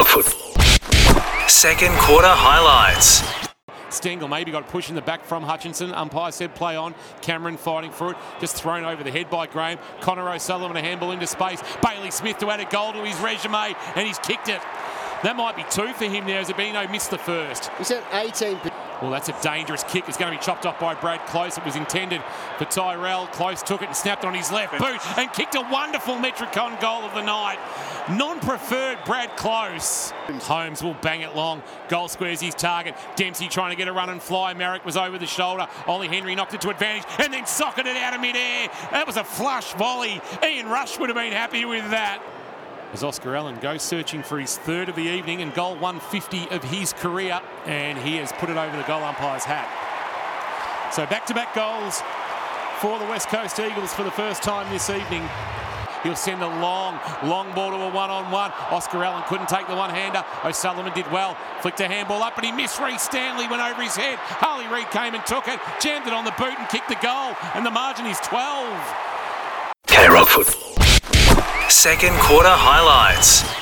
Rockfoot. Second quarter highlights. Stengel maybe got a push in the back from Hutchinson. Umpire said play on. Cameron fighting for it. Just thrown over the head by Graham. Connor O'Sullivan a handball into space. Bailey Smith to add a goal to his resume, and he's kicked it. That might be two for him now, as Zabino missed the first. He's at 18. Well, that's a dangerous kick. It's going to be chopped off by Brad Close. It was intended for Tyrell. Close took it and snapped on his left boot and kicked a wonderful Metricon goal of the night. Non-preferred Brad Close. Holmes will bang it long. Goal squares his target. Dempsey trying to get a run and fly. Merrick was over the shoulder. Ollie Henry knocked it to advantage and then socketed it out of midair. That was a flush volley. Ian Rush would have been happy with that. As Oscar Allen goes searching for his third of the evening and goal 150 of his career, and he has put it over the goal umpire's hat. So back-to-back goals for the West Coast Eagles for the first time this evening. He'll send a long ball to a one-on-one. Oscar Allen couldn't take the one-hander. O'Sullivan did well. Flicked a handball up, but he missed. Reece Stanley went over his head. Harley Reid came and took it, jammed it on the boot and kicked the goal, and the margin is 12. K Rockfoot. Second quarter highlights.